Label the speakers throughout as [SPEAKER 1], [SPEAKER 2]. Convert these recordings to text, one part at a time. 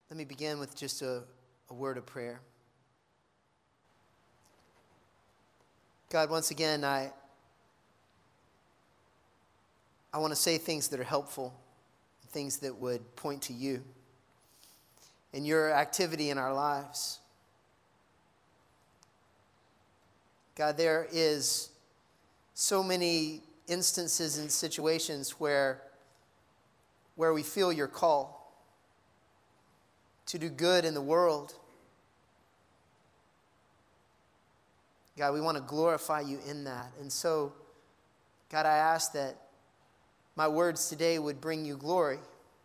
[SPEAKER 1] Let me begin with just a word of prayer. God, once again, I want to say things that are helpful, things that would point to you and your activity in our lives. God, there is so many instances and situations where we feel your call to do good in the world. God, we want to glorify you in that. And so, God, I ask that my words today would bring you glory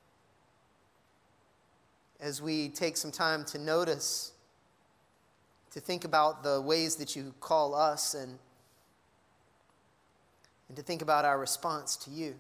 [SPEAKER 1] as we take some time to notice, to think about the ways that you call us and to think about our response to you.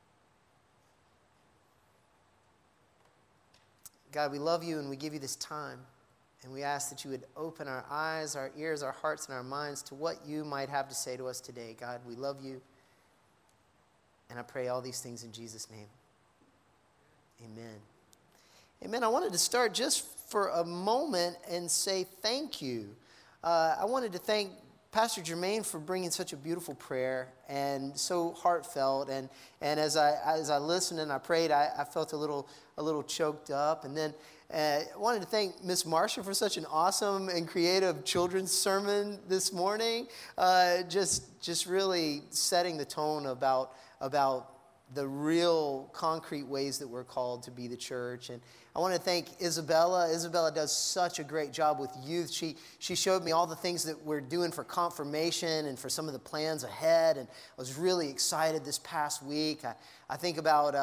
[SPEAKER 1] God, we love you and we give you this time. And we ask that you would open our eyes, our ears, our hearts, and our minds to what you might have to say to us today. God, we love you. And I pray all these things in Jesus' name. Amen. Amen. I wanted to start just for a moment and say thank you. I wanted to thank Pastor Jermaine for bringing such a beautiful prayer and so heartfelt. And as I listened and I prayed, I felt a little choked up. And then I wanted to thank Miss Marcia for such an awesome and creative children's sermon this morning. Just really setting the tone about the real concrete ways that we're called to be the church. And I want to thank Isabella. Isabella does such a great job with youth. She showed me all the things that we're doing for confirmation and for some of the plans ahead. And I was really excited this past week. I think about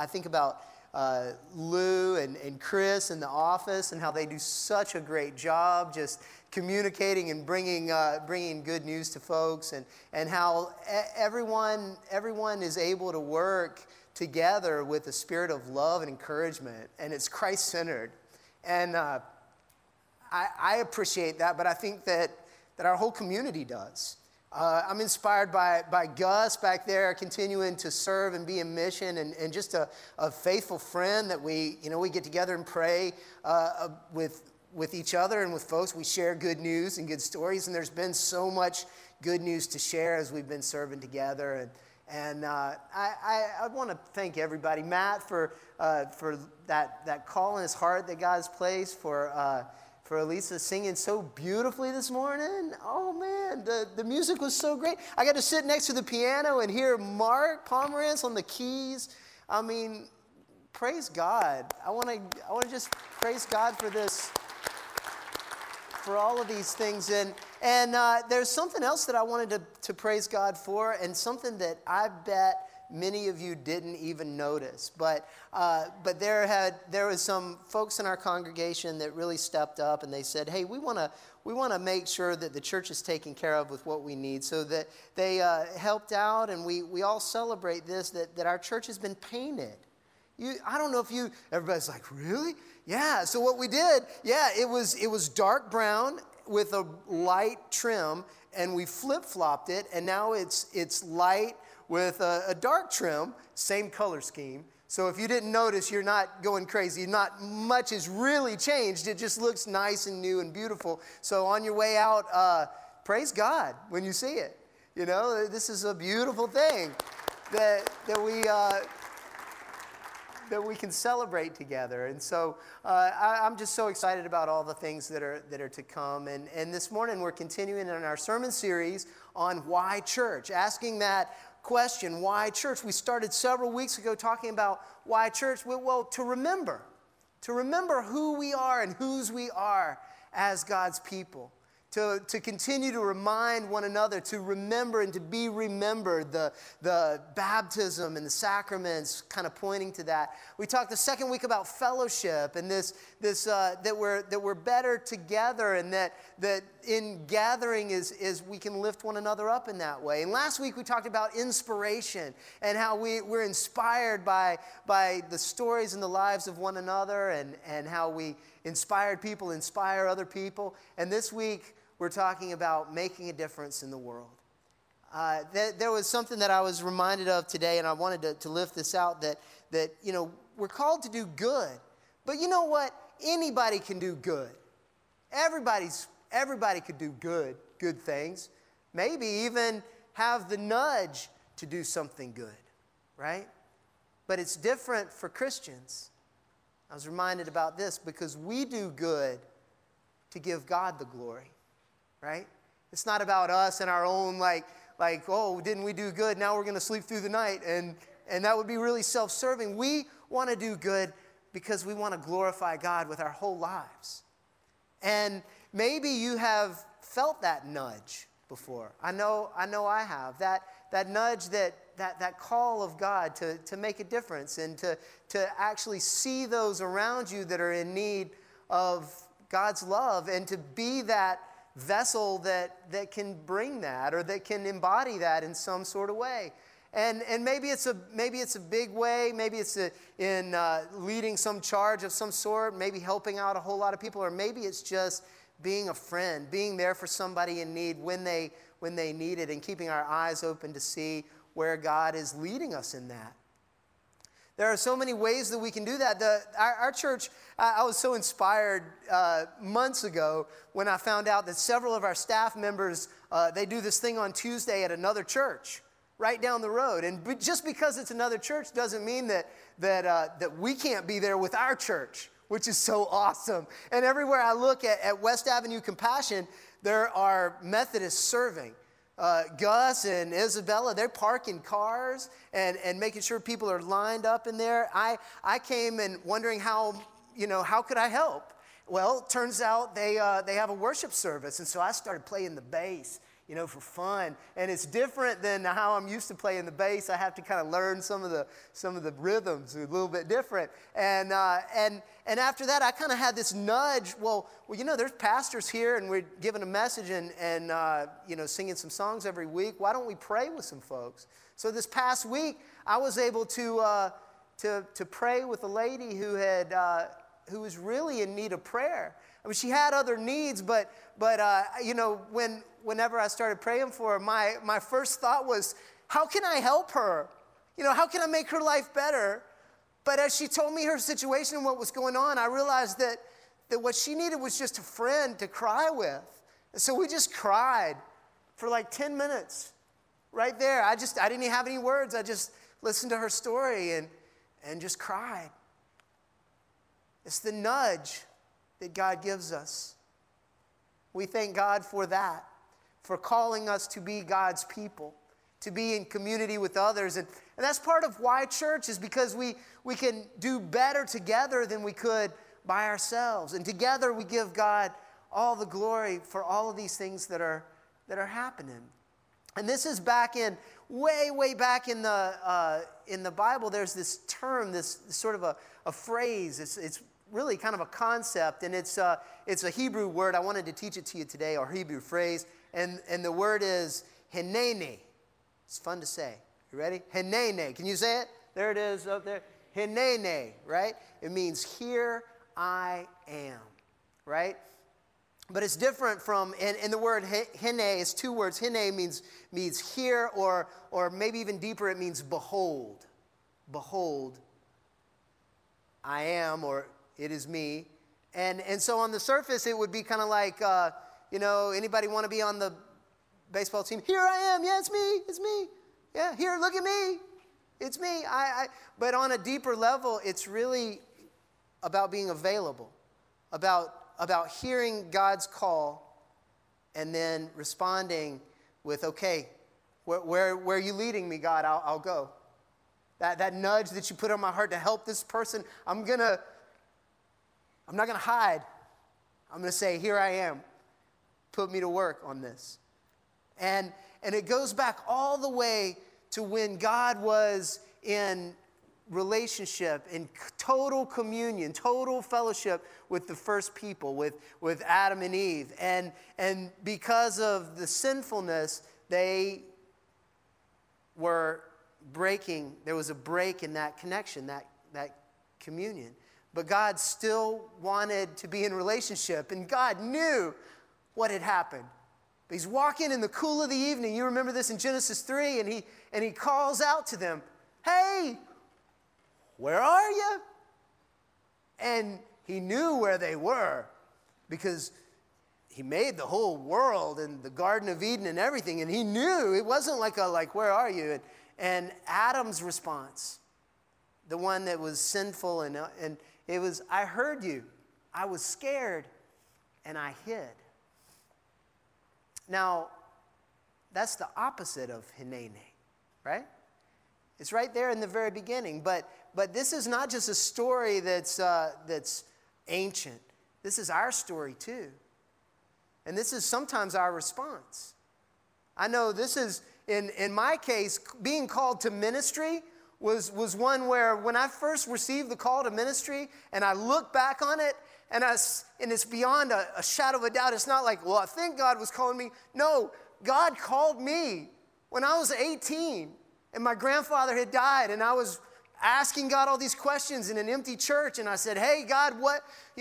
[SPEAKER 1] Lou and Chris in the office and how they do such a great job just communicating and bringing good news to folks, and how everyone is able to work together with a spirit of love and encouragement, and it's Christ-centered. And I appreciate that, but I think that our whole community does. I'm inspired by Gus back there continuing to serve and be in mission, and just a faithful friend that we get together and pray with each other and with folks. We share good news and good stories, and there's been so much good news to share as we've been serving together. And I want to thank everybody. Matt for that call in his heart that God's placed, for Elisa singing so beautifully this morning. Oh man, the music was so great. I got to sit next to the piano and hear Mark Pomerantz on the keys. I mean, praise God. I want to just praise God for this, for all of these things. And there's something else that I wanted to praise God for, and something that I bet many of you didn't even notice. But there was some folks in our congregation that really stepped up, and they said, hey, we want to make sure that the church is taken care of with what we need. So that they helped out, and we all celebrate this, that our church has been painted. I don't know if everybody's like, really? Yeah, so what we did, it was dark brown with a light trim, and we flip-flopped it, and now it's light with a dark trim, same color scheme. So if you didn't notice, you're not going crazy. Not much has really changed. It just looks nice and new and beautiful. So on your way out, praise God when you see it. You know, this is a beautiful thing that we can celebrate together. And so I'm just so excited about all the things that are to come. And this morning we're continuing in our sermon series on why church, asking that question, why church? We started several weeks ago talking about why church. Well, to remember who we are and whose we are as God's people. To continue to remind one another, to remember and to be remembered, the baptism and the sacraments kind of pointing to that. We talked the second week about fellowship and this that we're better together, and that in gathering is we can lift one another up in that way. And last week we talked about inspiration and how we're inspired by the stories and the lives of one another, and how we inspired people inspire other people. And this week we're talking about making a difference in the world. There was something that I was reminded of today, and I wanted to lift this out, that we're called to do good. But you know what? anybody can do good. Everybody could do good things. Maybe even have the nudge to do something good, right? But it's different for Christians. I was reminded about this because we do good to give God the glory, right? It's not about us and our own like, oh, didn't we do good? Now we're going to sleep through the night. And that would be really self-serving. We want to do good because we want to glorify God with our whole lives. And maybe you have felt that nudge before. I know I have. That nudge, that call of God to make a difference and to actually see those around you that are in need of God's love and to be that vessel that can bring that or that can embody that in some sort of way. And maybe it's a big way, maybe it's in leading some charge of some sort, maybe helping out a whole lot of people, or maybe it's just being a friend, being there for somebody in need when they need it, and keeping our eyes open to see where God is leading us in that. There are so many ways that we can do that. Our church, I was so inspired months ago when I found out that several of our staff members, they do this thing on Tuesday at another church right down the road. And just because it's another church doesn't mean that we can't be there with our church, which is so awesome. And everywhere I look at West Avenue Compassion, there are Methodists serving. Gus and Isabella, they're parking cars and making sure people are lined up in there. I came and wondering how could I help? Well, it turns out they have a worship service, and so I started playing the bass, for fun. And it's different than how I'm used to playing the bass. I have to kind of learn some of the rhythms, a little bit different. And after that, I kind of had this nudge. Well, there's pastors here, and we're giving a message and singing some songs every week. Why don't we pray with some folks? So this past week, I was able to pray with a lady who was really in need of prayer. I mean, she had other needs, but whenever I started praying for her, my first thought was, how can I help her? How can I make her life better? But as she told me her situation and what was going on, I realized that what she needed was just a friend to cry with. And so we just cried for like 10 minutes right there. I didn't even have any words. I just listened to her story and just cried. It's the nudge that God gives us. We thank God for that, for calling us to be God's people, to be in community with others. And that's part of why church is because we can do better together than we could by ourselves. And together we give God all the glory for all of these things that are happening. And this is back in, way back in the Bible, there's this term, this sort of a phrase. It's really kind of a concept, and it's a Hebrew word. I wanted to teach it to you today, or Hebrew phrase, and the word is hinene. It's fun to say. You ready? Hinene. Can you say it? There it is up there. Hinene, right? It means here I am, right? But it's different from, and the word hine is two words. Hine means here, or maybe even deeper, it means behold. Behold, I am, or it is me. And so on the surface, it would be kind of like, anybody want to be on the baseball team? Here I am. Yeah, it's me. Yeah, here, look at me. It's me. But on a deeper level, it's really about being available, about hearing God's call and then responding with, okay, where are you leading me, God? I'll go. That nudge that you put on my heart to help this person, I'm not going to hide. I'm going to say, here I am. Put me to work on this. And it goes back all the way to when God was in relationship, in total communion, total fellowship with the first people, with Adam and Eve. And because of the sinfulness, they were breaking. There was a break in that connection, that communion. But God still wanted to be in relationship, and God knew what had happened. But he's walking in the cool of the evening. You remember this in Genesis 3, and he calls out to them, hey, where are you? And He knew where they were because he made the whole world and the Garden of Eden and everything, and he knew. It wasn't like where are you? And Adam's response, the one that was sinful, and it was, I heard you. I was scared, and I hid. Now, that's the opposite of Hinene, right? It's right there in the very beginning. But this is not just a story that's ancient. This is our story too. And this is sometimes our response. I know this is, in my case, being called to ministry was one where when I first received the call to ministry and I look back on it, and it's beyond a shadow of a doubt. It's not like, well, I think God was calling me. No, God called me when I was 18 and my grandfather had died, and I was asking God all these questions in an empty church, and I said, hey, God, what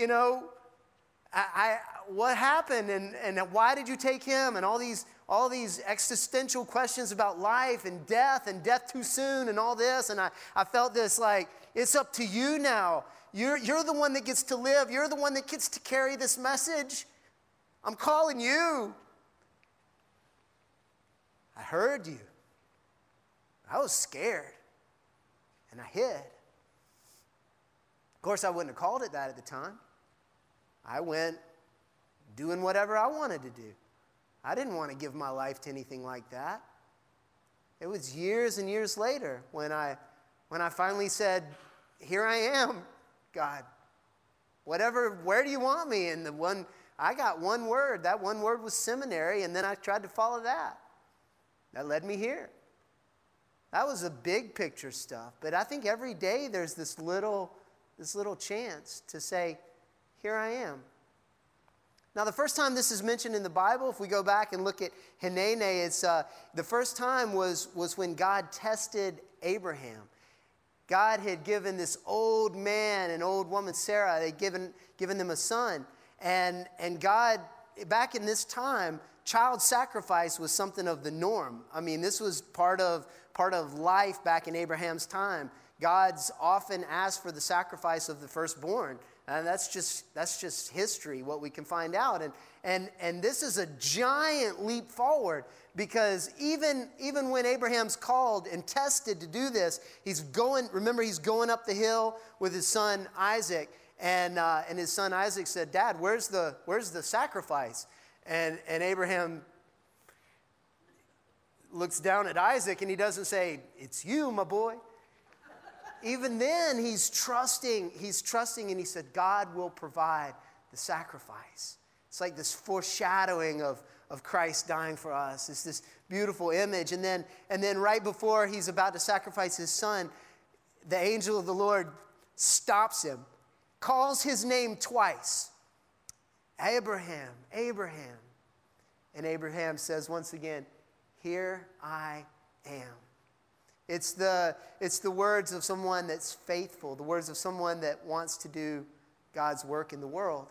[SPEAKER 1] happened, and why did you take him, and all these existential questions about life and death too soon and all this, and I felt this like, it's up to you now. You're the one that gets to live. You're the one that gets to carry this message. I'm calling you. I heard you. I was scared, and I hid. Of course, I wouldn't have called it that at the time. I went doing whatever I wanted to do. I didn't want to give my life to anything like that. It was years and years later when I finally said, here I am, God. Where do you want me? And I got one word. That one word was seminary, and then I tried to follow that. That led me here. That was the big picture stuff. But I think every day there's this little chance to say, here I am. Now, the first time this is mentioned in the Bible, if we go back and look at Hinene, it's the first time was when God tested Abraham. God had given this old man and old woman, Sarah, they'd given them a son. And God, back in this time, child sacrifice was something of the norm. I mean, this was part of life back in Abraham's time. God's often asked for the sacrifice of the firstborn. And that's just history, what we can find out. And this is a giant leap forward, because even when Abraham's called and tested to do this, he's going up the hill with his son Isaac. And his son Isaac said, Dad, where's the sacrifice? And Abraham looks down at Isaac, and he doesn't say, it's you, my boy. Even then, he's trusting, and he said, God will provide the sacrifice. It's like this foreshadowing of Christ dying for us. It's this beautiful image. And then right before he's about to sacrifice his son, the angel of the Lord stops him, calls his name twice. Abraham, Abraham. And Abraham says once again, here I am. It's the words of someone that's faithful, the words of someone that wants to do God's work in the world.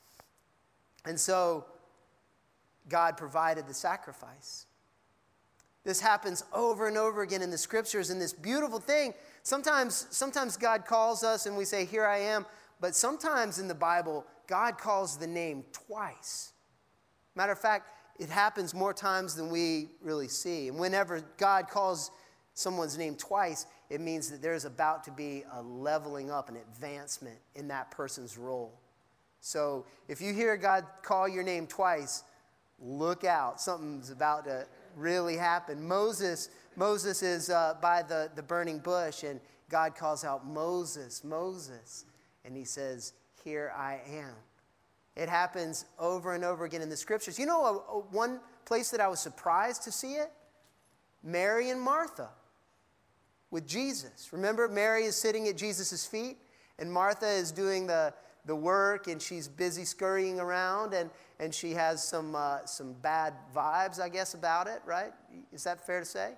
[SPEAKER 1] And so God provided the sacrifice. This happens over and over again in the scriptures, and this beautiful thing. Sometimes God calls us and we say, here I am. But sometimes in the Bible, God calls the name twice. Matter of fact, it happens more times than we really see. And whenever God calls someone's name twice, it means that there's about to be a leveling up, an advancement in that person's role. So if you hear God call your name twice, look out. Something's about to really happen. Moses is by the burning bush, and God calls out, Moses, Moses. And he says, here I am. It happens over and over again in the scriptures. You know one place that I was surprised to see it? Mary and Martha with Jesus. Remember, Mary is sitting at Jesus' feet, and Martha is doing the work, and she's busy scurrying around, and she has some bad vibes, I guess, about it, right? Is that fair to say?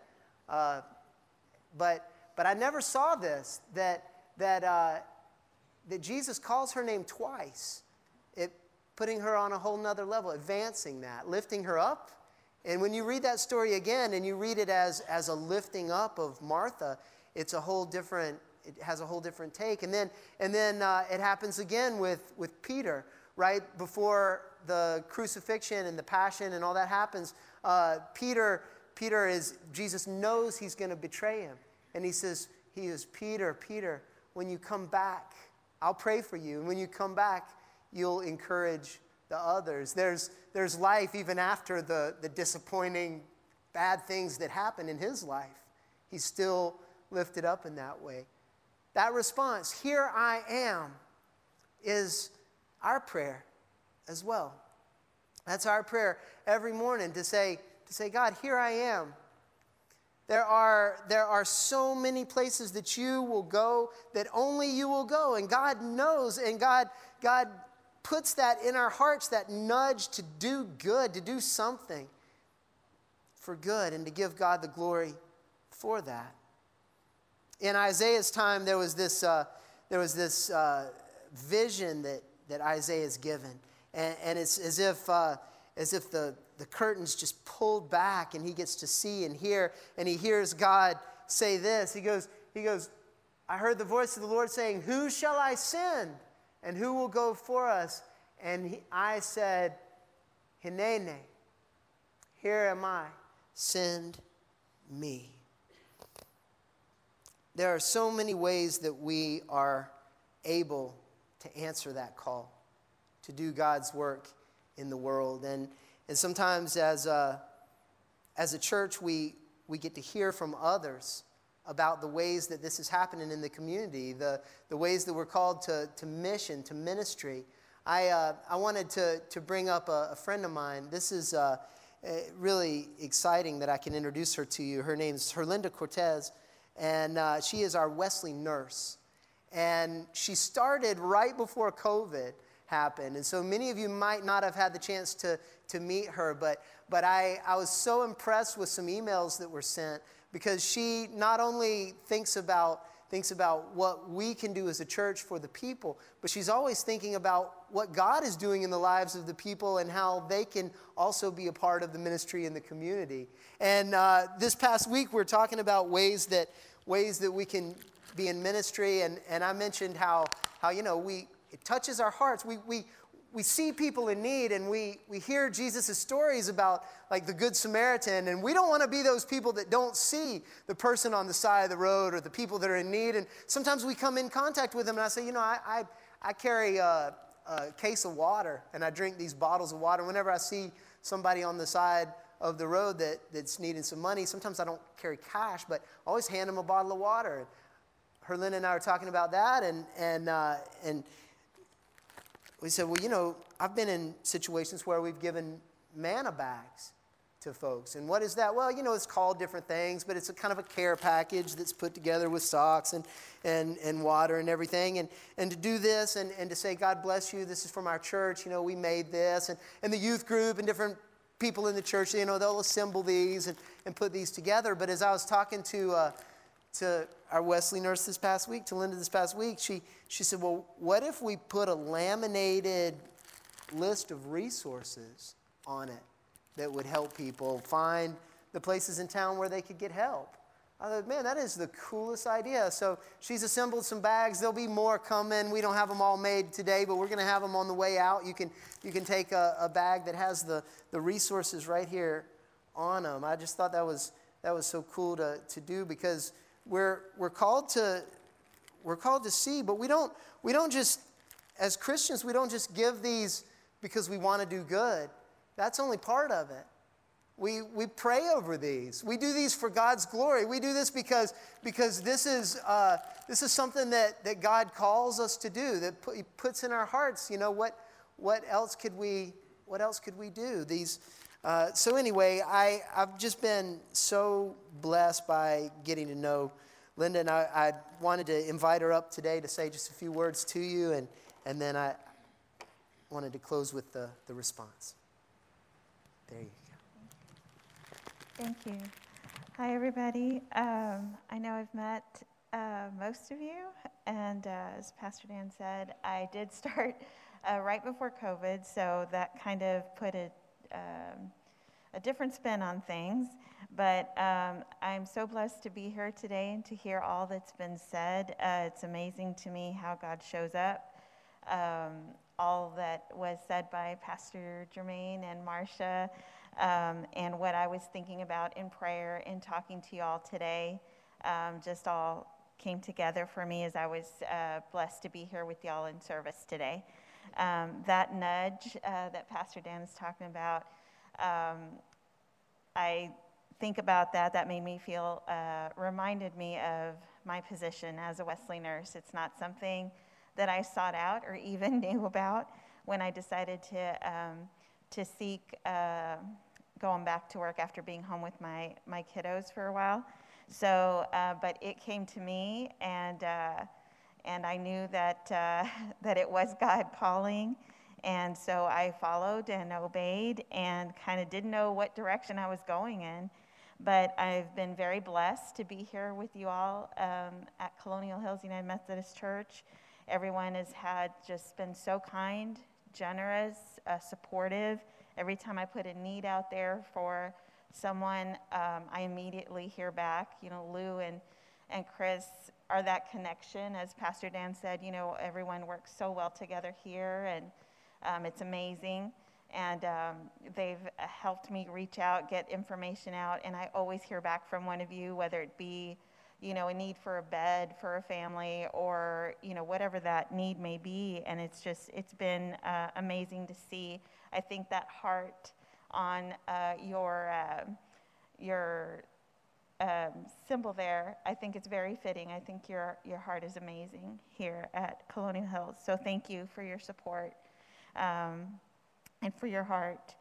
[SPEAKER 1] But I never saw this, that Jesus calls her name twice, putting her on a whole nother level, advancing that, lifting her up. And when you read that story again, and you read it as a lifting up of Martha, it's a whole different it has a whole different take. And then it happens again with Peter, right? Before the crucifixion and the passion and all that happens, Peter is, Jesus knows he's going to betray him. And he says, Peter, when you come back, I'll pray for you. And when you come back, you'll encourage the others. There's life even after the disappointing, bad things that happen in his life. He's still lifted up in that way. That response, here I am, is our prayer as well. That's our prayer every morning to say, God, here I am. There are so many places that you will go, that only you will go. And God knows, and God puts that in our hearts, that nudge to do good, to do something for good, and to give God the glory for that. In Isaiah's time, there was this vision that Isaiah is given, and it's as if the curtains just pulled back, and he gets to see and hear, and he hears God say this. He goes, I heard the voice of the Lord saying, who shall I send? And who will go for us? And I said, Hinene, here am I, send me. There are so many ways that we are able to answer that call, to do God's work in the world. And sometimes as a church, we get to hear from others about the ways that this is happening in the community, the ways that we're called to mission, to ministry. I wanted to bring up a friend of mine. This is really exciting that I can introduce her to you. Her name's Herlinda Cortez, and she is our Wesley nurse. And she started right before COVID happened. And so many of you might not have had the chance to meet her, but I was so impressed with some emails that were sent, because she not only thinks about what we can do as a church for the people, but she's always thinking about what God is doing in the lives of the people and how they can also be a part of the ministry in the community. And this past week, we're talking about ways that we can be in ministry, and I mentioned how it touches our hearts. We see people in need, and we hear Jesus' stories about like the Good Samaritan, and we don't want to be those people that don't see the person on the side of the road or the people that are in need. And sometimes we come in contact with them, and I say, I carry a case of water, and I drink these bottles of water. Whenever I see somebody on the side of the road that's needing some money, sometimes I don't carry cash, but I always hand them a bottle of water. Herlinda and I were talking about that, and we said, well, I've been in situations where we've given manna bags to folks. And what is that? Well, it's called different things, but it's a kind of a care package that's put together with socks and water and everything. And to do this and to say, God bless you, this is from our church, we made this. And the youth group and different people in the church, they'll assemble these and put these together. But as I was talking to our Wesley nurse this past week, to Linda this past week, she said, well, what if we put a laminated list of resources on it that would help people find the places in town where they could get help? I thought, man, that is the coolest idea. So she's assembled some bags. There'll be more coming. We don't have them all made today, but we're going to have them on the way out. You can take a bag that has the resources right here on them. I just thought that was so cool to do, because we're called to see, but we don't just, as Christians, we don't just give these because we want to do good. That's only part of it. We pray over these. We do these for God's glory. We do this because this is something that God calls us to do, that He puts in our hearts. What else could we do? These. So anyway, I've just been so blessed by getting to know Linda, and I wanted to invite her up today to say just a few words to you, and then I wanted to close with the response. There you go.
[SPEAKER 2] Thank you. Hi, everybody. I know I've met most of you, and as Pastor Dan said, I did start right before COVID, so that kind of put a a different spin on things. But I'm so blessed to be here today and to hear all that's been said. It's amazing to me how God shows up. All that was said by Pastor Jermaine and Marcia, and what I was thinking about in prayer and talking to you all today, just all came together for me as I was blessed to be here with y'all in service today. That nudge that Pastor Dan is talking about, I think about that. That made me feel, reminded me of my position as a Wesley nurse. It's not something that I sought out or even knew about when I decided to seek going back to work after being home with my kiddos for a while. So, but it came to me, and I knew that that it was God calling, and so I followed and obeyed, and kind of didn't know what direction I was going in. But I've been very blessed to be here with you all at Colonial Hills United Methodist Church. Everyone has just been so kind, generous, supportive. Every time I put a need out there for someone, I immediately hear back. You know, Lou and Chris are that connection. As Pastor Dan said, you know, everyone works so well together here, and it's amazing. And they've helped me reach out, get information out, and I always hear back from one of you, whether it be, you know, a need for a bed for a family, or, you know, whatever that need may be. And it's been amazing to see. I think that heart on your symbol there, I think it's very fitting. I think your heart is amazing here at Colonial Hills. So thank you for your support and for your heart.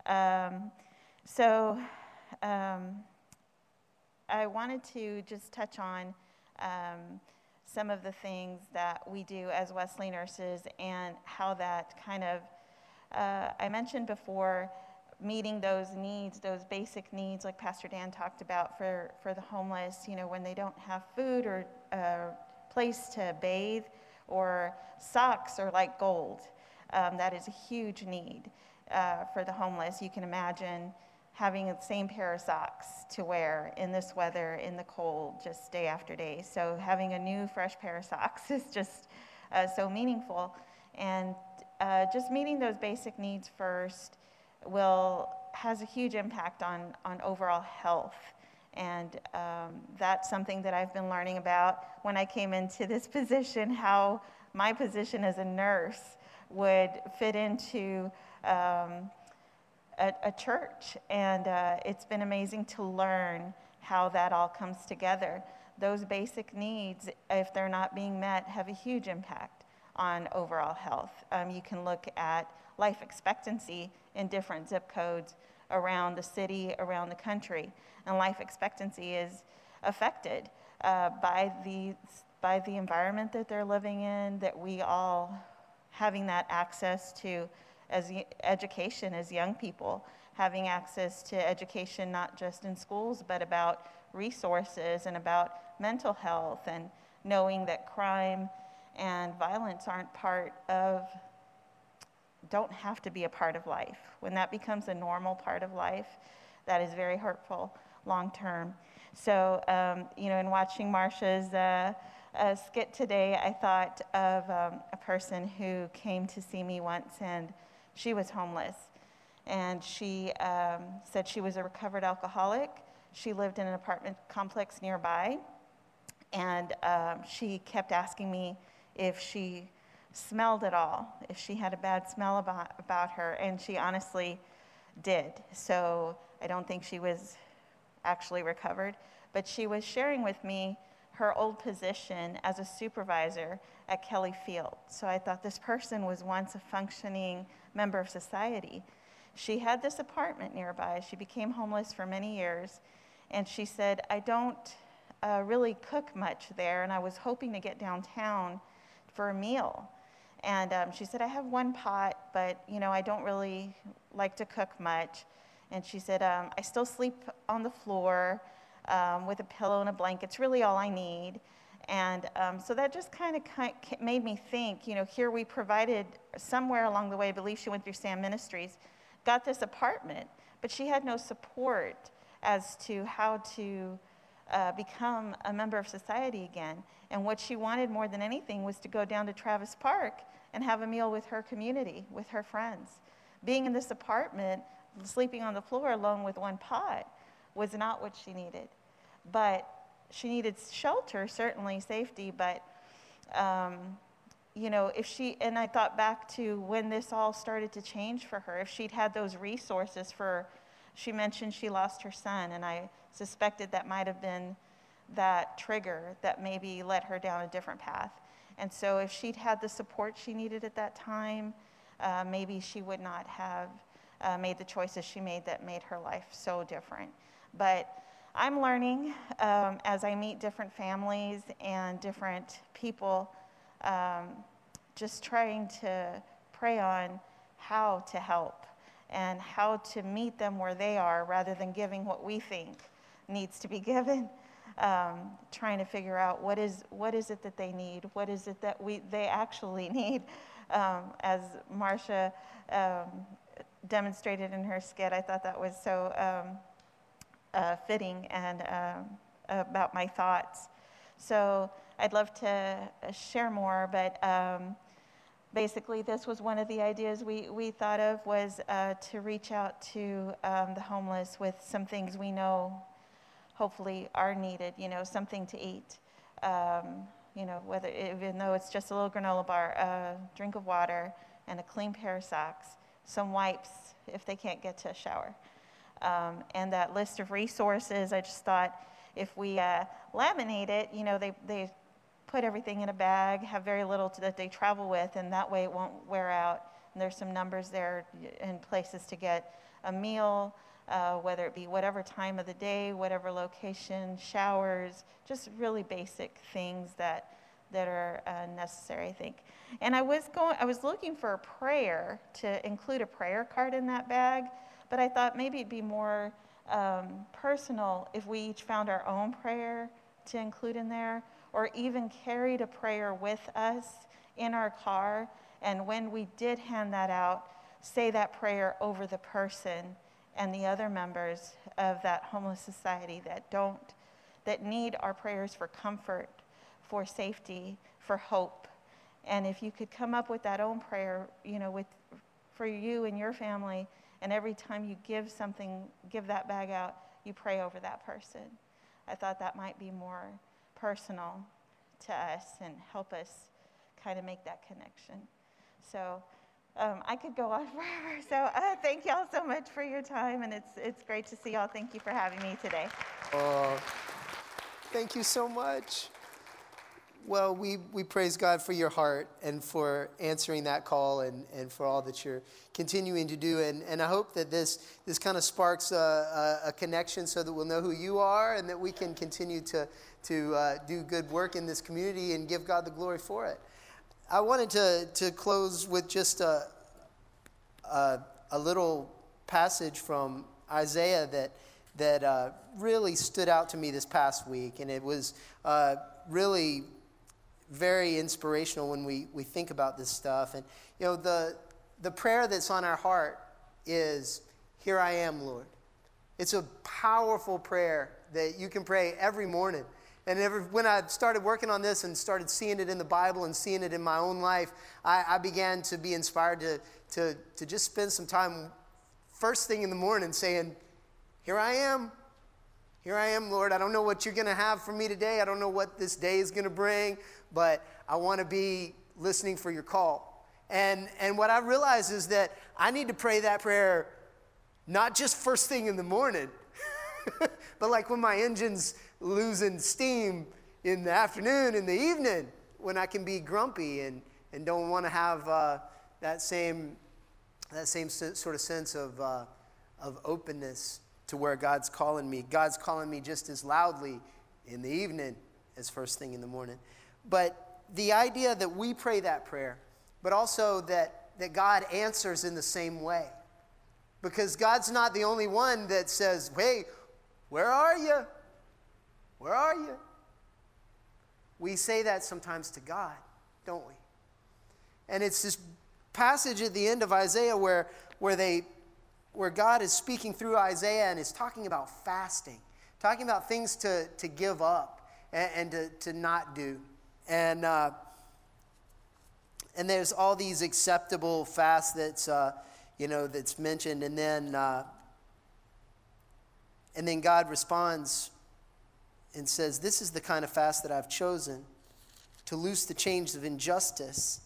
[SPEAKER 2] I wanted to just touch on some of the things that we do as Wesley nurses, and how that kind of, I mentioned before, meeting those needs, those basic needs, like Pastor Dan talked about for the homeless, you know, when they don't have food or a place to bathe, or socks are like gold. That is a huge need for the homeless. You can imagine having the same pair of socks to wear in this weather, in the cold, just day after day. So having a new, fresh pair of socks is just so meaningful. And just meeting those basic needs first has a huge impact on overall health. And that's something that I've been learning about when I came into this position, how my position as a nurse would fit into a church. And it's been amazing to learn how that all comes together. Those basic needs, if they're not being met, have a huge impact on overall health. You can look at life expectancy in different zip codes around the city, around the country, and life expectancy is affected by the environment that they're living in, that we all having that access to as education as young people, having access to education not just in schools, but about resources and about mental health, and knowing that crime and violence don't have to be a part of life. When that becomes a normal part of life, that is very hurtful long term. So, in watching Marcia's skit today, I thought of a person who came to see me once, and she was homeless. And she said she was a recovered alcoholic. She lived in an apartment complex nearby. And she kept asking me if she smelled at all, if she had a bad smell about her, and she honestly did. So I don't think she was actually recovered, but she was sharing with me her old position as a supervisor at Kelly Field. So I thought this person was once a functioning member of society. She had this apartment nearby. She became homeless for many years, and she said, I don't really cook much there, and I was hoping to get downtown for a meal. And she said, I have one pot, but I don't really like to cook much. And she said, I still sleep on the floor with a pillow and a blanket. It's really all I need. And so that just kind of made me think, here we provided somewhere along the way, I believe she went through Sam Ministries, got this apartment, but she had no support as to how to become a member of society again. And what she wanted more than anything was to go down to Travis Park and have a meal with her community, with her friends. Being in this apartment, sleeping on the floor alone with one pot, was not what she needed. But she needed shelter, certainly safety, but if she, and I thought back to when this all started to change for her, if she'd had those resources she mentioned she lost her son, and I suspected that might have been that trigger that maybe led her down a different path. And so if she'd had the support she needed at that time, maybe she would not have made the choices she made that made her life so different. But I'm learning as I meet different families and different people, just trying to pray on how to help and how to meet them where they are rather than giving what we think needs to be given. Trying to figure out what is it that they need, what is it that they actually need. As Marcia demonstrated in her skit, I thought that was so fitting and about my thoughts. So I'd love to share more, but basically this was one of the ideas we thought of, was to reach out to the homeless with some things we know hopefully are needed, something to eat, whether, even though it's just a little granola bar, a drink of water, and a clean pair of socks, some wipes if they can't get to a shower. And that list of resources, I just thought if we laminate it, they put everything in a bag, have very little that they travel with, and that way it won't wear out. And there's some numbers there in places to get a meal, whether it be whatever time of the day, whatever location, showers, just really basic things that are necessary, I think. And I was looking for a prayer, to include a prayer card in that bag, but I thought maybe it'd be more personal if we each found our own prayer to include in there, or even carried a prayer with us in our car, and when we did hand that out, say that prayer over the person and the other members of that homeless society that need our prayers for comfort, for safety, for hope. And if you could come up with that own prayer, for you and your family, and every time you give that bag out, you pray over that person. I thought that might be more personal to us and help us kind of make that connection. So I could go on forever. So thank y'all so much for your time, and it's great to see y'all. Thank you for having me today.
[SPEAKER 1] Thank you so much. Well, we praise God for your heart and for answering that call and for all that you're continuing to do. And I hope that this kind of sparks a connection so that we'll know who you are and that we can continue to do good work in this community and give God the glory for it. I wanted to close with just a little passage from Isaiah that really stood out to me this past week. And it was really very inspirational when we think about this stuff. And the prayer that's on our heart is, "Here I am, Lord." It's a powerful prayer that you can pray every morning. And when I started working on this and started seeing it in the Bible and seeing it in my own life, I began to be inspired to just spend some time first thing in the morning saying, "Here I am. Here I am, Lord. I don't know what you're going to have for me today. I don't know what this day is going to bring, but I want to be listening for your call." And what I realized is that I need to pray that prayer not just first thing in the morning, but like when my engine's losing steam in the afternoon, in the evening, when I can be grumpy and don't want to have that same sort of sense of openness to where God's calling me. God's calling me just as loudly in the evening as first thing in the morning. But the idea that we pray that prayer, but also that God answers in the same way. Because God's not the only one that says, "Hey, where are you? Where are you?" We say that sometimes to God, don't we? And it's this passage at the end of Isaiah where they where God is speaking through Isaiah and is talking about fasting, talking about things to give up and to not do. And there's all these acceptable fasts that's mentioned, and then God responds and says, "This is the kind of fast that I've chosen, to loose the chains of injustice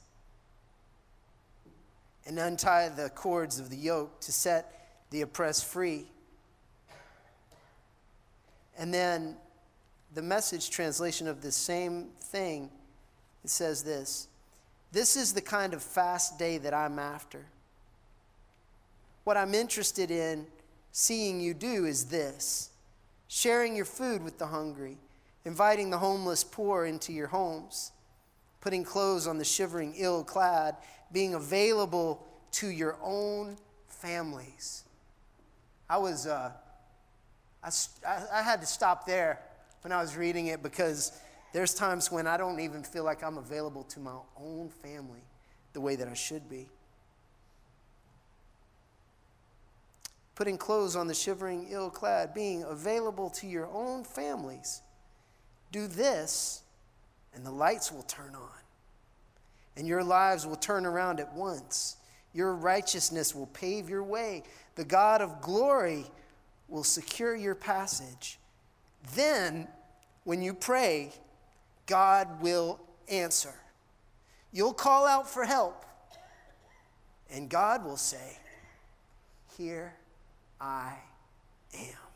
[SPEAKER 1] and untie the cords of the yoke, to set the oppressed free." And then the Message translation of this same thing, it says this: "This is the kind of fast day that I'm after. What I'm interested in seeing you do is this: sharing your food with the hungry, inviting the homeless poor into your homes, putting clothes on the shivering ill-clad, being available to your own families." I had to stop there when I was reading it, because there's times when I don't even feel like I'm available to my own family the way that I should be. Putting clothes on the shivering ill-clad, being available to your own families. Do this, and the lights will turn on, and your lives will turn around at once. Your righteousness will pave your way. The God of glory will secure your passage. Then, when you pray, God will answer. You'll call out for help, and God will say, "Here I am."